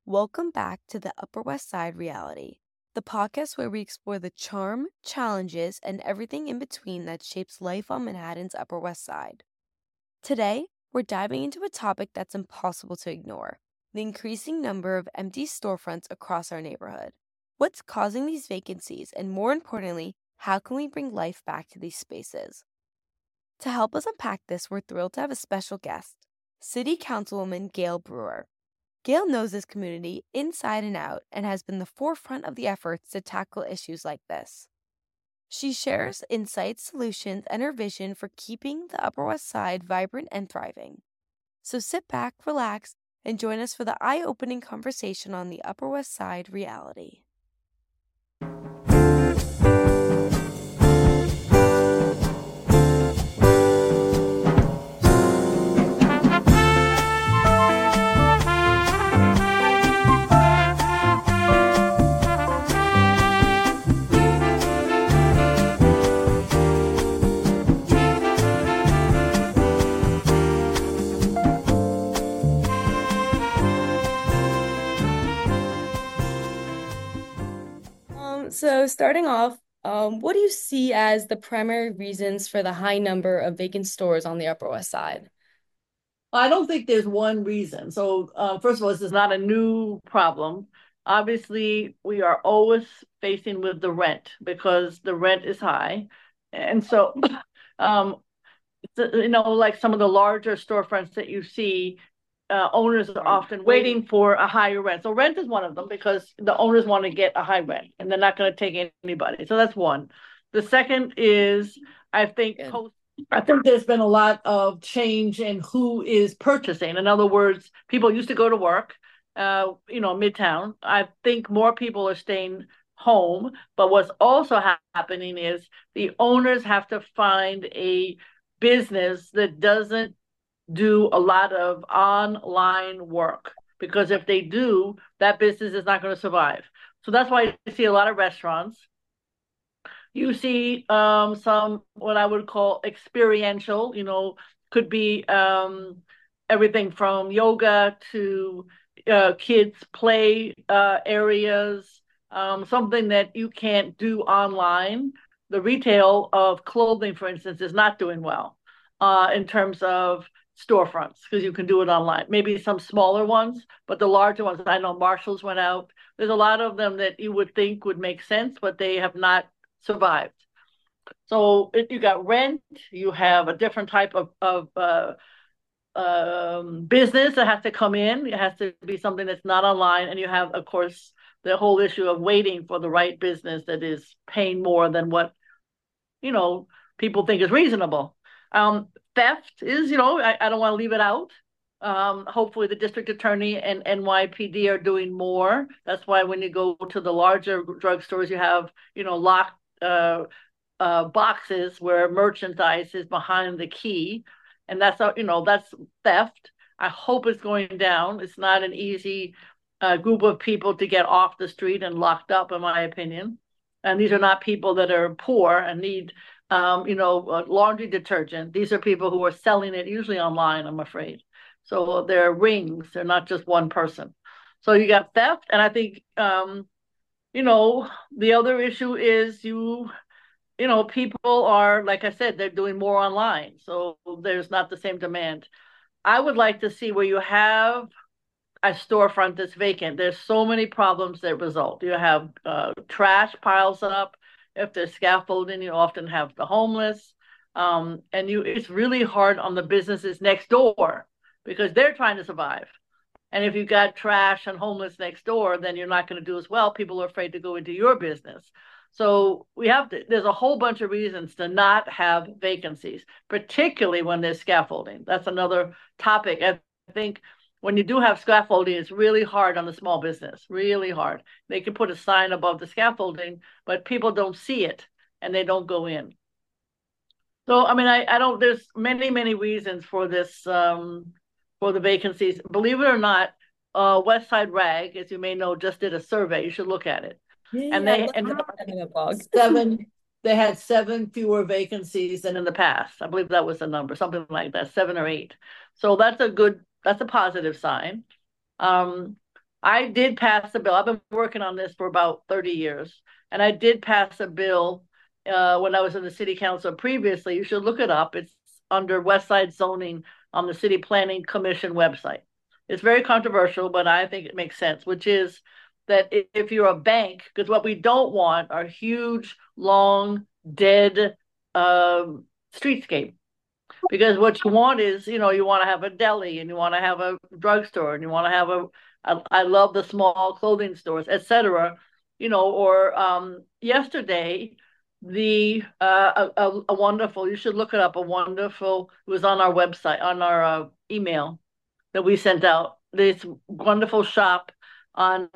Welcome back to the Upper West Side Reality, the podcast where we explore the charm, challenges, and everything in between that shapes life on Manhattan's Upper West Side. Today, we're diving into a topic that's impossible to ignore: the increasing number of empty storefronts across our neighborhood. What's causing these vacancies, and more importantly, how can we bring life back to these spaces? To help us unpack this, we're thrilled to have a special guest, City Councilwoman Gail Brewer. Gail knows this community inside and out and has been the forefront of the efforts to tackle issues like this. She shares insights, solutions, and her vision for keeping the Upper West Side vibrant and thriving. So sit back, relax, and join us for the eye-opening conversation on the Upper West Side reality. So starting off, what do you see as the primary reasons for the high number of vacant stores on the Upper West Side? I don't think there's one reason. So, first of all, this is not a new problem. Obviously, we are always facing with the rent because the rent is high. And so, um, like some of the larger storefronts that you see, owners are often waiting for a higher rent. So rent is one of them because the owners want to get a high rent and they're not going to take anybody. So that's one. The second is, I think, Good. I think there's been a lot of change in who is purchasing. In other words, people used to go to work, Midtown. I think more people are staying home. But what's also happening is the owners have to find a business that doesn't do a lot of online work, because if they do, that business is not going to survive. So that's why you see a lot of restaurants. You see some what I would call experiential, could be everything from yoga to kids play areas, something that you can't do online. The retail of clothing, for instance, is not doing well in terms of storefronts because you can do it online. Maybe some smaller ones, but the larger ones, I know Marshalls went out. There's a lot of them that you would think would make sense, but they have not survived. So if you got rent, you have a different type of business that has to come in. It has to be something that's not online. And you have, of course, the whole issue of waiting for the right business that is paying more than what, you know, people think is reasonable. Theft is, I don't want to leave it out. Hopefully the district attorney and NYPD are doing more. That's why when you go to the larger drugstores, you have, locked boxes where merchandise is behind the key, and that's theft. I hope it's going down. It's not an easy group of people to get off the street and locked up, in my opinion. And these are not people that are poor and need, laundry detergent. These are people who are selling it usually online, I'm afraid. So they're rings. They're not just one person. So you got theft, and I think, the other issue is people are, like I said, they're doing more online. So there's not the same demand. I would like to see where you have a storefront that's vacant. There's so many problems that result. You have trash piles up. If there's scaffolding, you often have the homeless. It's really hard on the businesses next door because they're trying to survive. And if you've got trash and homeless next door, then you're not going to do as well. People are afraid to go into your business. So there's a whole bunch of reasons to not have vacancies, particularly when there's scaffolding. That's another topic. I think when you do have scaffolding, it's really hard on the small business, really hard. They can put a sign above the scaffolding, but people don't see it and they don't go in. So, I mean, I don't, there's many, many reasons for this, for the vacancies. Believe it or not, West Side Rag, as you may know, just did a survey. You should look at it. And Yeah, I they love ended up having a blog. they had seven fewer vacancies than in the past. I believe that was the number, something like that, 7 or 8. So that's a positive sign. Um, I did pass a bill. I've been working on this for about 30 years, and I did pass a bill when I was in the city council previously. You should look it up. It's under West Side zoning on the City Planning Commission website. It's very controversial, but I think it makes sense, which is that if you're a bank, because what we don't want are huge, long, dead streetscape. Because what you want is, you want to have a deli and you want to have a drugstore and you want to have I love the small clothing stores, etc. Or yesterday, a wonderful, you should look it up, it was on our website, on our email that we sent out, this wonderful shop on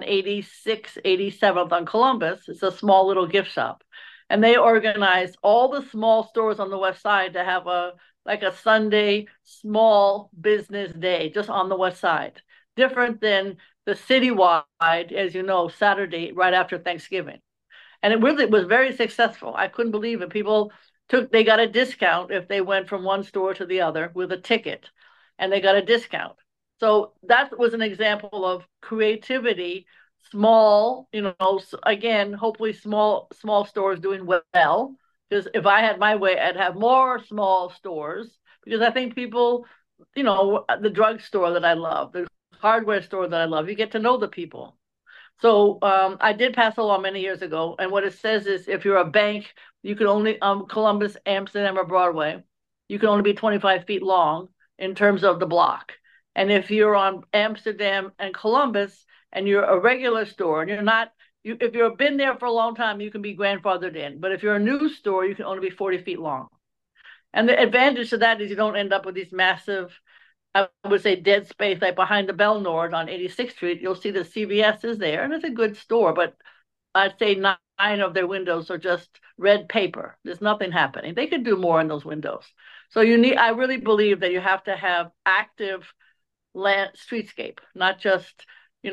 87th on Columbus. It's a small little gift shop. And they organized all the small stores on the west side to have a Sunday small business day just on the west side. Different than the citywide, as you know, Saturday right after Thanksgiving. And it really was very successful. I couldn't believe it. They got a discount if they went from one store to the other with a ticket, and they got a discount. So that was an example of creativity, small, again, hopefully small stores doing well. Because if I had my way, I'd have more small stores. Because I think people, the drugstore that I love, the hardware store that I love, you get to know the people. So I did pass a law many years ago, and what it says is if you're a bank, you can only Columbus, Amsterdam, or Broadway, you can only be 25 feet long in terms of the block. And if you're on Amsterdam and Columbus and you're a regular store and you're not, if you've been there for a long time, you can be grandfathered in. But if you're a new store, you can only be 40 feet long. And the advantage to that is you don't end up with these massive, I would say, dead space, like behind the Belnord on 86th Street. You'll see the CVS is there, and it's a good store, but I'd say nine of their windows are just red paper. There's nothing happening. They could do more in those windows. So I really believe that you have to have active land streetscape, not just,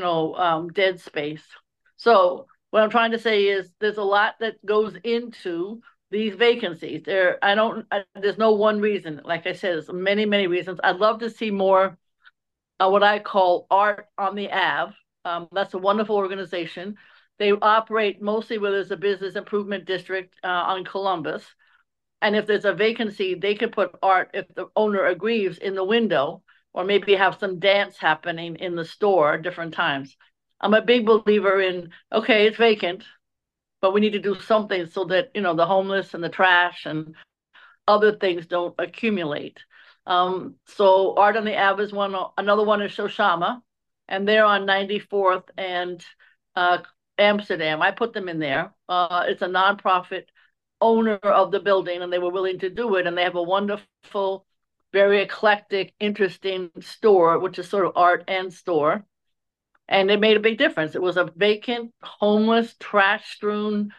dead space. So what I'm trying to say is there's a lot that goes into these vacancies. There's no one reason. Like I said, there's many, many reasons. I'd love to see more what I call Art on the Ave. That's a wonderful organization. They operate mostly where there's a business improvement district on Columbus. And if there's a vacancy, they could put art, if the owner agrees, in the window, or maybe have some dance happening in the store at different times. I'm a big believer in, okay, it's vacant, but we need to do something so that, the homeless and the trash and other things don't accumulate. So Art on the Ave is one. Another one is Shoshama, and they're on 94th and Amsterdam. I put them in there. It's a nonprofit owner of the building, and they were willing to do it. And they have a wonderful, very eclectic, interesting store, which is sort of art and store. And it made a big difference. It was a vacant, homeless, trash-strewn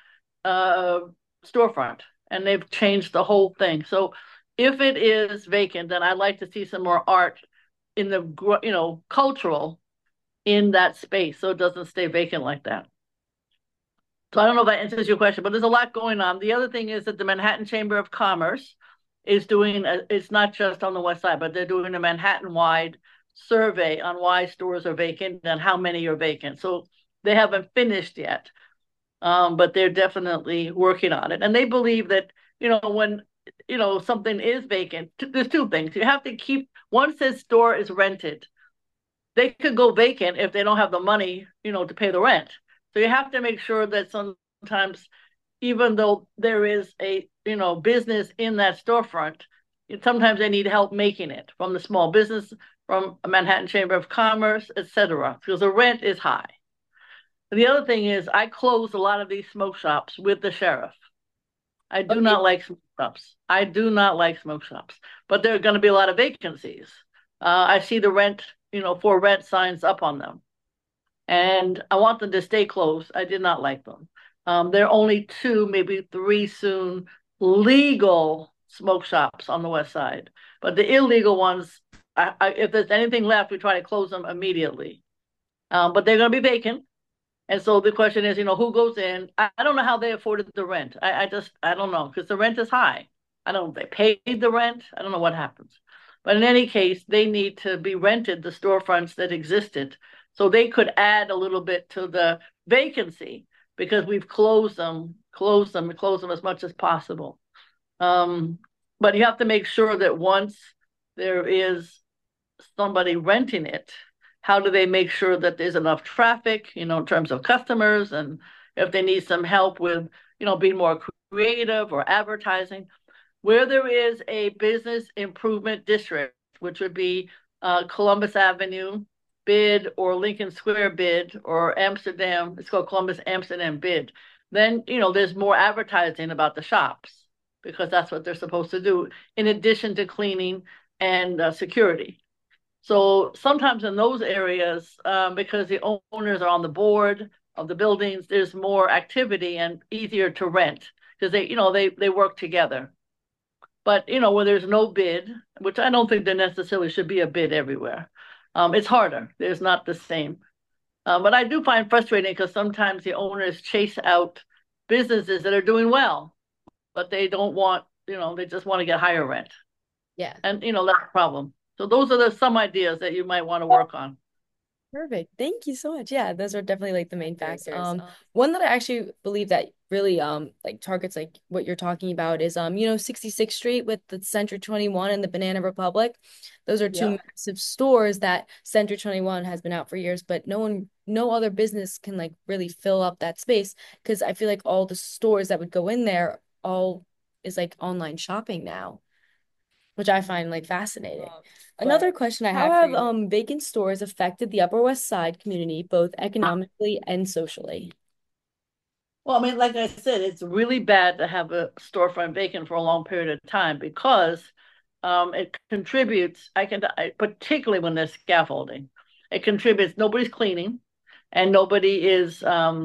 storefront, and they've changed the whole thing. So if it is vacant, then I'd like to see some more art in the, cultural in that space, so it doesn't stay vacant like that. So I don't know if that answers your question, but there's a lot going on. The other thing is that the Manhattan Chamber of Commerce is doing, it's not just on the west side, but they're doing a Manhattan-wide survey on why stores are vacant and how many are vacant. So they haven't finished yet, but they're definitely working on it. And they believe that, when, something is vacant, there's two things. You have to once this store is rented, they could go vacant if they don't have the money, to pay the rent. So you have to make sure that sometimes, even though there is a, business in that storefront, sometimes they need help making it from the small business, from a Manhattan Chamber of Commerce, etc., because the rent is high. The other thing is I close a lot of these smoke shops with the sheriff. I do not like smoke shops. I do not like smoke shops, but there are going to be a lot of vacancies. I see the rent, for rent signs up on them. And I want them to stay closed. I did not like them. There are only 2, maybe 3 soon legal smoke shops on the west side. But the illegal ones, if there's anything left, we try to close them immediately. But they're going to be vacant. And so the question is, who goes in? I don't know how they afforded the rent. I don't know, because the rent is high. I don't know if they paid the rent. I don't know what happens. But in any case, they need to be rented, the storefronts that existed, So they could add a little bit to the vacancy because we've closed them as much as possible. But you have to make sure that once there is somebody renting it, how do they make sure that there's enough traffic, in terms of customers, and if they need some help with, being more creative or advertising. Where there is a business improvement district, which would be Columbus Avenue bid or Lincoln Square bid or Amsterdam, it's called Columbus Amsterdam bid, then, there's more advertising about the shops because that's what they're supposed to do in addition to cleaning and security. So sometimes in those areas, because the owners are on the board of the buildings, there's more activity and easier to rent because they work together. But where there's no bid, which I don't think there necessarily should be a bid everywhere, it's harder. There's not the same. But I do find frustrating because sometimes the owners chase out businesses that are doing well, but they don't want, they just want to get higher rent. Yeah. And that's a problem. So those are some ideas that you might want to work on. Perfect. Thank you so much. Yeah, those are definitely like the main factors. One that I actually believe that really like targets like what you're talking about is 66th Street with the Century 21 and the Banana Republic. Those are two massive stores that Century 21 has been out for years, but no other business can like really fill up that space because I feel like all the stores that would go in there all is like online shopping now, which I find like fascinating. Another question I have for you. How have vacant stores affected the Upper West Side community, both economically and socially? Well, I mean, like I said, it's really bad to have a storefront vacant for a long period of time because it contributes, particularly when there's scaffolding, it contributes, nobody's cleaning and nobody is,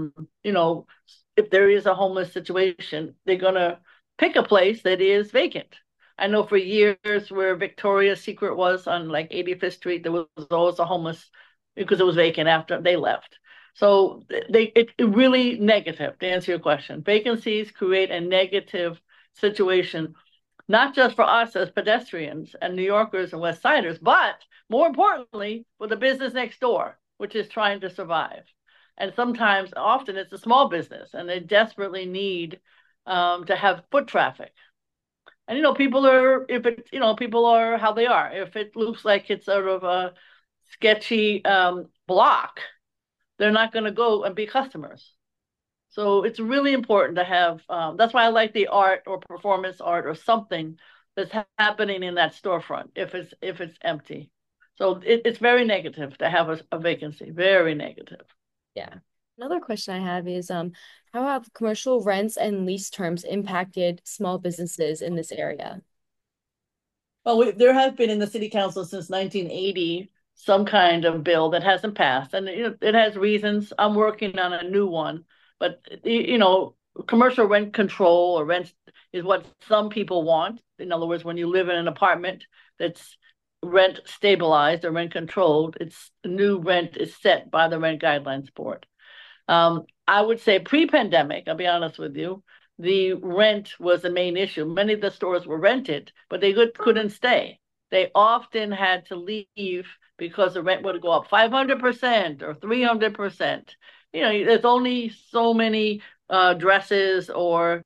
if there is a homeless situation, they're going to pick a place that is vacant. I know for years where Victoria's Secret was on like 85th Street, there was always a homeless because it was vacant after they left. So it really negative, to answer your question. Vacancies create a negative situation, not just for us as pedestrians and New Yorkers and West Siders, but more importantly, for the business next door, which is trying to survive. And often it's a small business and they desperately need to have foot traffic. And people are how they are. If it looks like it's sort of a sketchy block, they're not going to go and be customers. So it's really important to have. That's why I like the art or performance art or something that's happening in that storefront if it's empty. So it's very negative to have a vacancy. Very negative. Yeah. Another question I have is how have commercial rents and lease terms impacted small businesses in this area? Well, there has been in the city council since 1980 some kind of bill that hasn't passed, and it has reasons. I'm working on a new one, but commercial rent control or rent is what some people want. In other words, when you live in an apartment that's rent stabilized or rent controlled, it's new rent is set by the Rent Guidelines Board. I would say pre-pandemic, I'll be honest with you, the rent was the main issue. Many of the stores were rented, but they couldn't stay. They often had to leave because the rent would go up 500% or 300%. There's only so many dresses or,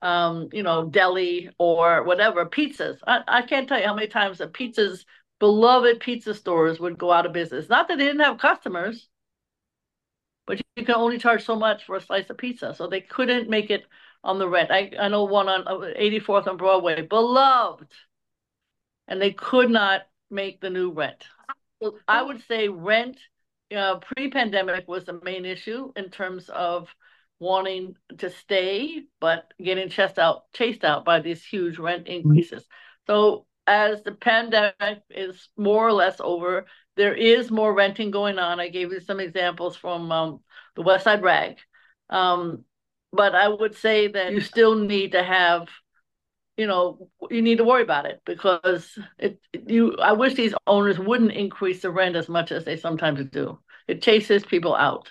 deli or whatever, pizzas. I can't tell you how many times the beloved pizza stores would go out of business. Not that they didn't have customers, but you can only charge so much for a slice of pizza. So they couldn't make it on the rent. I know one on 84th on Broadway, beloved, and they could not make the new rent. So I would say rent pre-pandemic was the main issue in terms of wanting to stay, but getting chased out by these huge rent increases. So as the pandemic is more or less over, there is more renting going on. I gave you some examples from the West Side Rag. But I would say that you still need to have, you need to worry about it because I wish these owners wouldn't increase the rent as much as they sometimes do. It chases people out.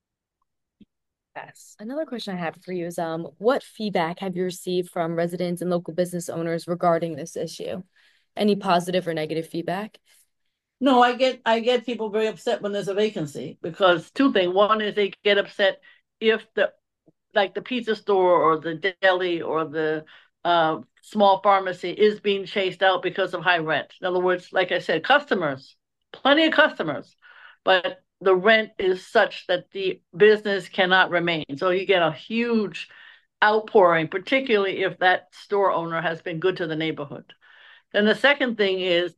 Yes. Another question I have for you is what feedback have you received from residents and local business owners regarding this issue? Any positive or negative feedback? No, I get people very upset when there's a vacancy because two things. One is they get upset if the pizza store or the deli or the small pharmacy is being chased out because of high rent. In other words, like I said, customers, plenty of customers, but the rent is such that the business cannot remain. So you get a huge outpouring, particularly if that store owner has been good to the neighborhood. And the second thing is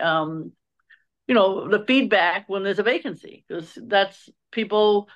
the feedback when there's a vacancy, because that's people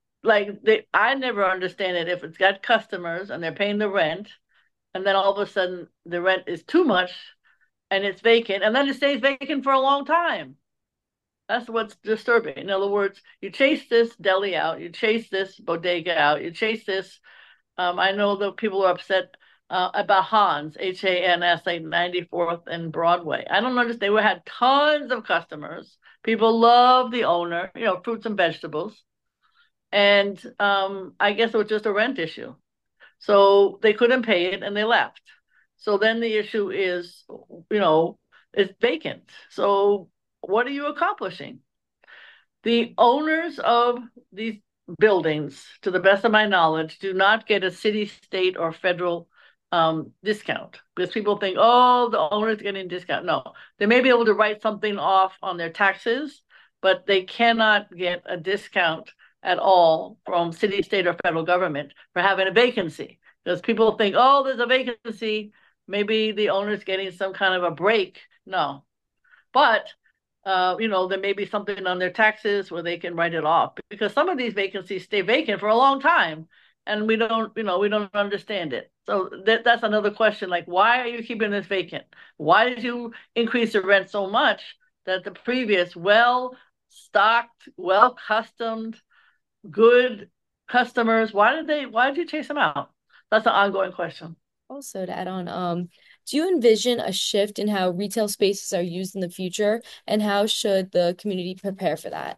I never understand it if it's got customers and they're paying the rent, and then all of a sudden the rent is too much and it's vacant, and then it stays vacant for a long time. That's what's disturbing. In other words, you chase this deli out, you chase this bodega out, you chase this. I know that people are upset about Hans, Hans, like 94th and Broadway. I don't understand. We had tons of customers. People love the owner, fruits and vegetables. And I guess it was just a rent issue. So they couldn't pay it and they left. So then the issue is, it's vacant. So what are you accomplishing? The owners of these buildings, to the best of my knowledge, do not get a city, state, or federal discount, because people think, oh, the owner's getting a discount. No, they may be able to write something off on their taxes, but they cannot get a discount at all from city, state, or federal government for having a vacancy. Because people think, oh, there's a vacancy, maybe the owner's getting some kind of a break. No. But there may be something on their taxes where they can write it off, because some of these vacancies stay vacant for a long time and we don't understand it. So that's another question. Like, why are you keeping this vacant? Why did you increase the rent so much that the previous well-stocked, well-customed, good customers, why did you chase them out? That's an ongoing question. Also, to add on, do you envision a shift in how retail spaces are used in the future, and how should the community prepare for that?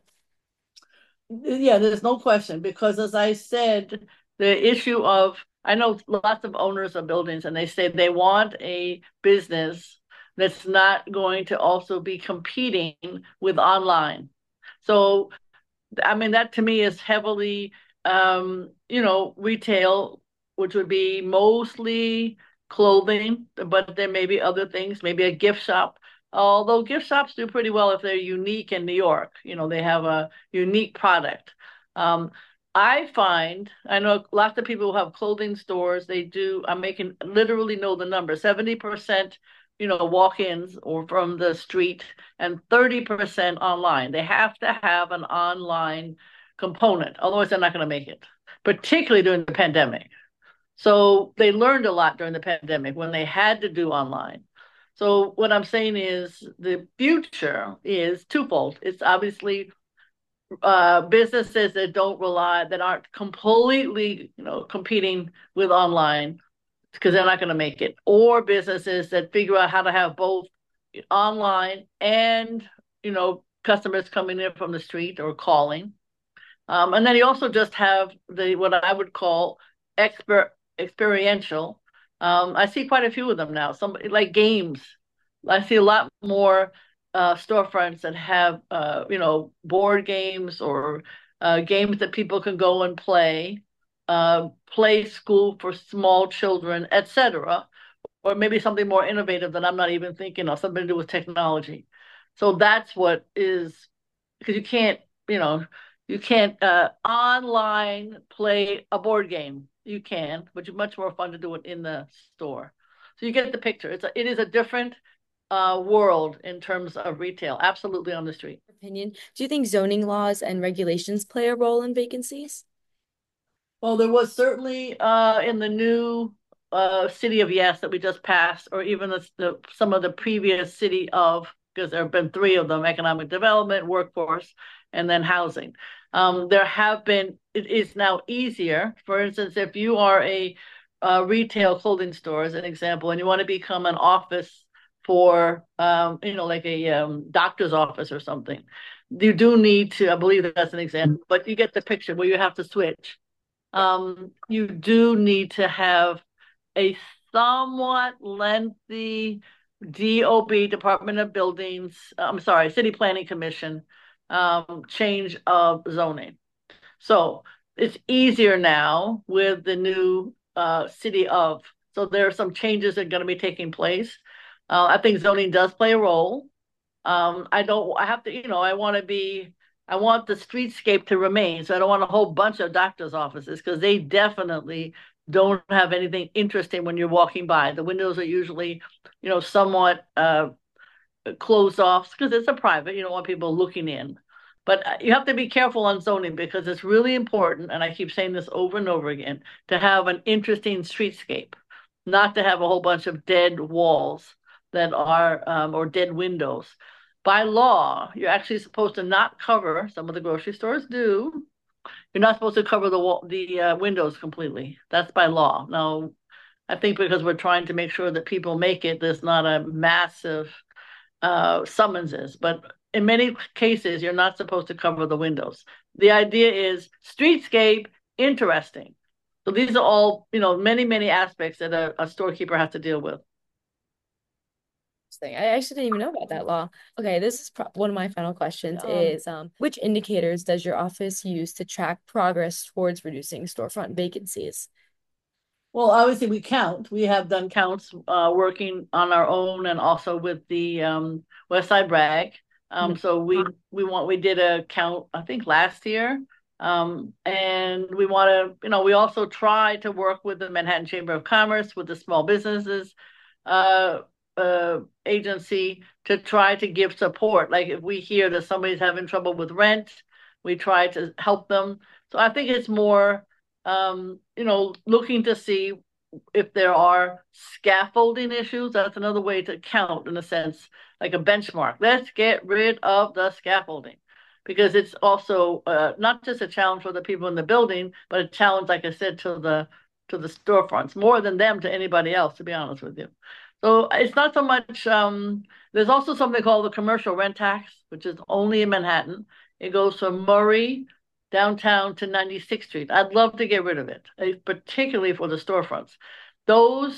Yeah, there's no question, because as I said, the issue of, I know lots of owners of buildings and they say they want a business that's not going to also be competing with online. So, I mean, that to me is heavily, retail, which would be mostly clothing, but there may be other things, maybe a gift shop. Although gift shops do pretty well if they're unique in New York, they have a unique product. Um, I know lots of people who have clothing stores, they do, I'm making literally know the number, 70%, walk-ins or from the street, and 30% online. They have to have an online component, otherwise they're not going to make it, particularly during the pandemic. So they learned a lot during the pandemic when they had to do online. So what I'm saying is the future is twofold. It's obviously businesses that aren't completely, competing with online, because they're not going to make it, or businesses that figure out how to have both online and, customers coming in from the street or calling. And then you also just have what I would call experiential. I see quite a few of them now. Some like games. I see a lot more storefronts that have board games or games that people can go and play school for small children, etc. Or maybe something more innovative that I'm not even thinking of, something to do with technology. So that's what is, because you can't online play a board game. You can, but it's much more fun to do it in the store. So you get the picture. It is a different world in terms of retail. Absolutely on the street. Opinion. Do you think zoning laws and regulations play a role in vacancies? Well, there was certainly in the new city of Yes that we just passed, or even some of the previous city of, because there have been three of them: economic development, workforce, and then housing. It is now easier. For instance, if you are a retail clothing store, as an example, and you want to become an office for, like a doctor's office or something, you do need to, I believe that's an example, but you get the picture where you have to switch. You do need to have a somewhat lengthy DOB, Department of Buildings, I'm sorry, City Planning Commission, change of zoning. So it's easier now with the new city of. So there are some changes that are going to be taking place. I think zoning does play a role. I don't, I have to, I want the streetscape to remain. So I don't want a whole bunch of doctor's offices because they definitely don't have anything interesting when you're walking by. The windows are usually, somewhat closed off because it's a private. You don't want people looking in. But you have to be careful on zoning because it's really important, and I keep saying this over and over again, to have an interesting streetscape, not to have a whole bunch of dead walls that are or dead windows. By law, you're actually supposed to not cover. Some of the grocery stores do. You're not supposed to cover the windows completely. That's by law. Now, I think because we're trying to make sure that people make it, there's not a massive summonses, but in many cases, you're not supposed to cover the windows. The idea is streetscape, interesting. So these are all, many, many aspects that a storekeeper has to deal with. I actually didn't even know about that law. Okay, this is one of my final questions is which indicators does your office use to track progress towards reducing storefront vacancies? Well, obviously we count. We have done counts working on our own and also with the West Side Rag. So we did a count, I think last year. And we want to, we also try to work with the Manhattan Chamber of Commerce, with the small businesses agency to try to give support. Like if we hear that somebody's having trouble with rent, we try to help them. So I think it's more looking to see if there are scaffolding issues. That's another way to count, in a sense, like a benchmark. Let's get rid of the scaffolding because it's also not just a challenge for the people in the building, but a challenge, like I said, to the storefronts, more than them to anybody else, to be honest with you. So it's not so much. There's also something called the commercial rent tax, which is only in Manhattan. It goes from Murray downtown to 96th Street. I'd love to get rid of it, particularly for the storefronts. Those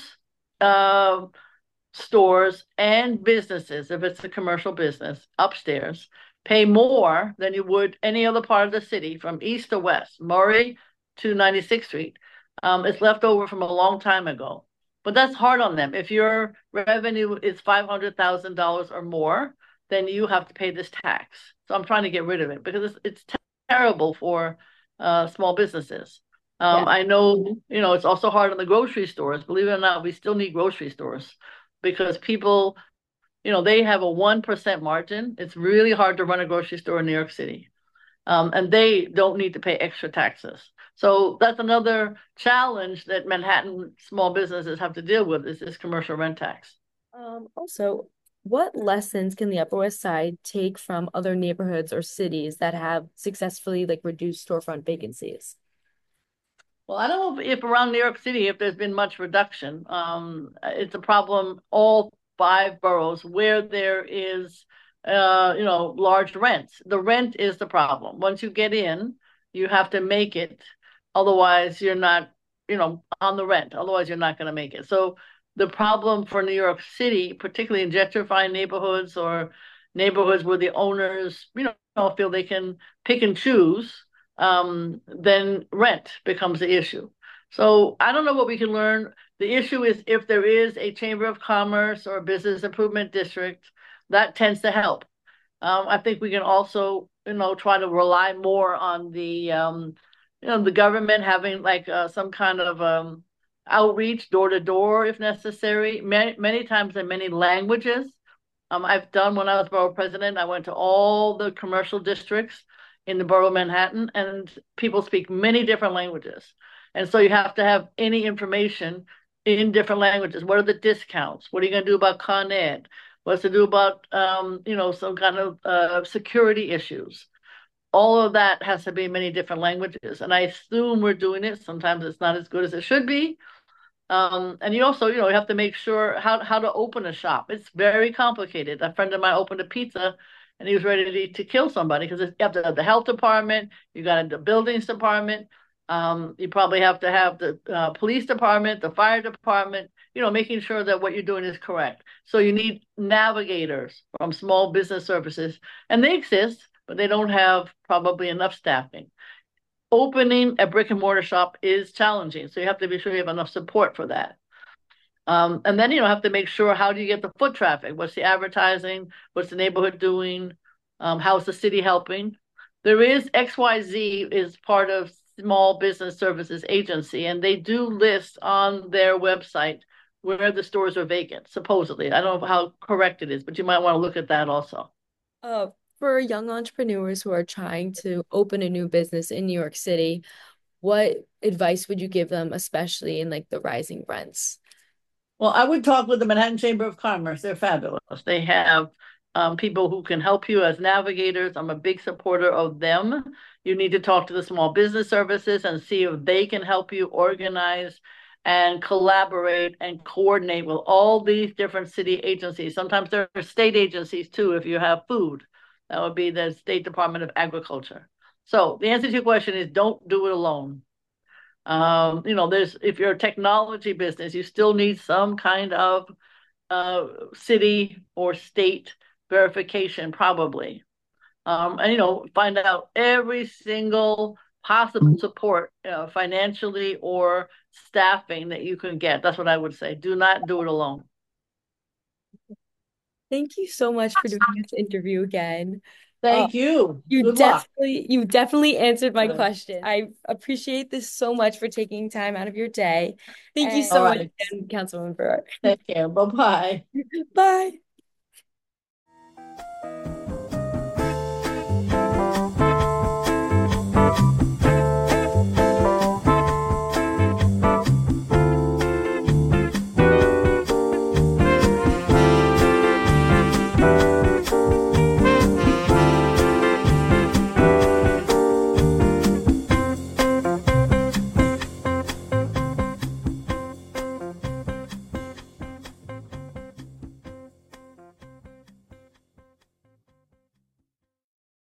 stores and businesses, if it's a commercial business upstairs, pay more than you would any other part of the city from east to west, Murray to 96th Street. It's left over from a long time ago. But that's hard on them. If your revenue is $500,000 or more, then you have to pay this tax. So I'm trying to get rid of it because it's terrible for small businesses. I know, it's also hard on the grocery stores. Believe it or not, we still need grocery stores because people, they have a 1% margin. It's really hard to run a grocery store in New York City. And they don't need to pay extra taxes. So that's another challenge that Manhattan small businesses have to deal with is this commercial rent tax. Also, what lessons can the Upper West Side take from other neighborhoods or cities that have successfully reduced storefront vacancies? Well, I don't know if around New York City, if there's been much reduction. It's a problem all 5 boroughs where there is, large rents. The rent is the problem. Once you get in, you have to make it. Otherwise, you're not, on the rent. Otherwise, you're not going to make it. So the problem for New York City, particularly in gentrifying neighborhoods or neighborhoods where the owners, feel they can pick and choose, then rent becomes the issue. So I don't know what we can learn. The issue is if there is a Chamber of Commerce or a business improvement district, that tends to help. I think we can also, try to rely more on the government having some kind of outreach door to door if necessary, many times in many languages. I've done when I was borough president, I went to all the commercial districts in the borough of Manhattan, and people speak many different languages. And so you have to have any information in different languages. What are the discounts? What are you going to do about Con Ed? What's to do about, some kind of security issues? All of that has to be in many different languages. And I assume we're doing it. Sometimes it's not as good as it should be. And you also, you have to make sure how to open a shop. It's very complicated. A friend of mine opened a pizza and he was ready to kill somebody because you have to have the health department, you got the buildings department. You probably have to have the police department, the fire department, making sure that what you're doing is correct. So you need navigators from small business services, and they exist, but they don't have probably enough staffing. Opening a brick and mortar shop is challenging, so you have to be sure you have enough support for that. And then have to make sure, how do you get the foot traffic? What's the advertising? What's the neighborhood doing? How's the city helping? There is XYZ is part of Small Business Services Agency, and they do list on their website where the stores are vacant, supposedly. I don't know how correct it is, but you might want to look at that also. For young entrepreneurs who are trying to open a new business in New York City, what advice would you give them, especially in like the rising rents? Well, I would talk with the Manhattan Chamber of Commerce. They're fabulous. They have people who can help you as navigators. I'm a big supporter of them. You need to talk to the small business services and see if they can help you organize and collaborate and coordinate with all these different city agencies. Sometimes there are state agencies too, if you have food. That would be the State Department of Agriculture. So the answer to your question is, don't do it alone. If you're a technology business, you still need some kind of city or state verification, probably. And find out every single possible support, financially or staffing, that you can get. That's what I would say. Do not do it alone. Thank you so much for doing this interview again. Thank you. You Good luck. definitely answered my Good. question. I appreciate this so much for taking time out of your day. Thank you All so much right. again, Councilwoman Burke. Take care. Bye-bye. Bye.